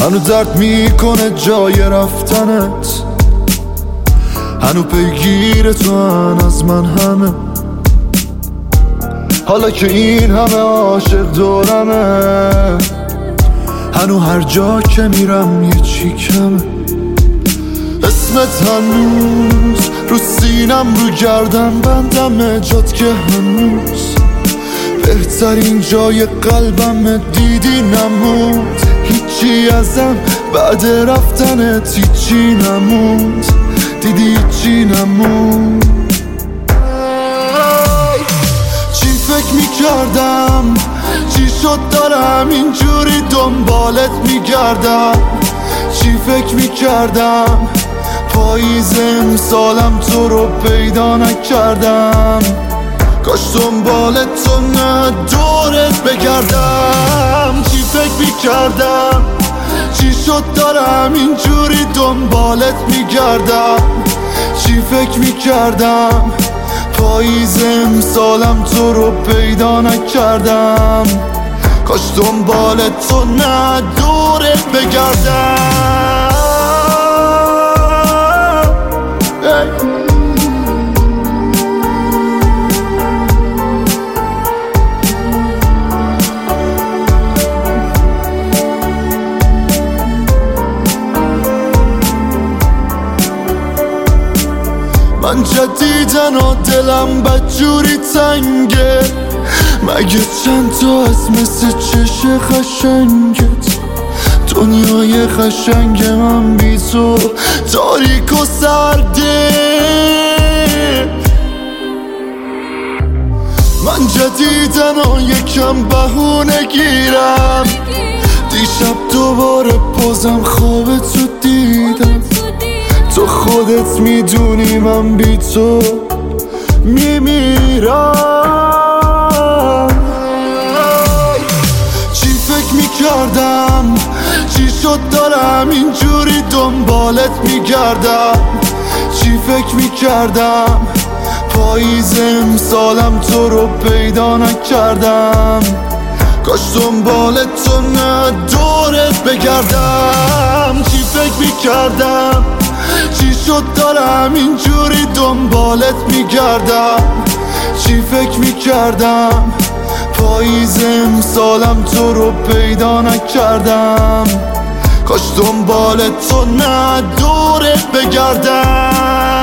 هنو درد میکنه جای رفتنت، هنو پیگیر تو از من همه. حالا که این همه عاشق دورمه، هنو هر جا که میرم یه چی کمه. اسمت هنوز رو سینم رو گردم بندم، جات که هنوز بهترین جای قلبم. دیدی نموند هیچی ازم بعد رفتنت، هیچی نموند. دیدی هیچی نموند. چی فکر میکردم چی شد دارم اینجوری دنبالت میگردم. چی فکر میکردم پاییز امسالم تو رو پیدا نکردم. کاش دنبالت تو نه دورت بگردم. چی فکر میکردم چی شد دارم اینجوری دنبالت میگردم. چی فکر میکردم پاییز امسالم تو رو پیدا نکردم. کاش دنبالت تو نه دورت بگردم. من جدیدن و دلم بدجوری تنگه، مگه چند تا از مثل چش خشنگت. دنیای خشنگ من بی تو تاریک و سرده. من جدیدن و یکم بهونه گیرم، دیشب دوباره بازم خواب تو دیدم. تو خودت میدونی من بی تو میمیرم. چی فکر میکردم چی شد دارم اینجوری دنبالت میگردم. چی فکر میکردم پاییز امسالم تو رو پیدا نکردم. کاش دنبالت تو نه دورت بگردم. چی فکر میکردم چی شد دارم اینجوری دنبالت میگردم. چی فکر میکردم پاییز امسالم تو رو پیدا نکردم. کاش دنبالت تو نه دورت بگردم.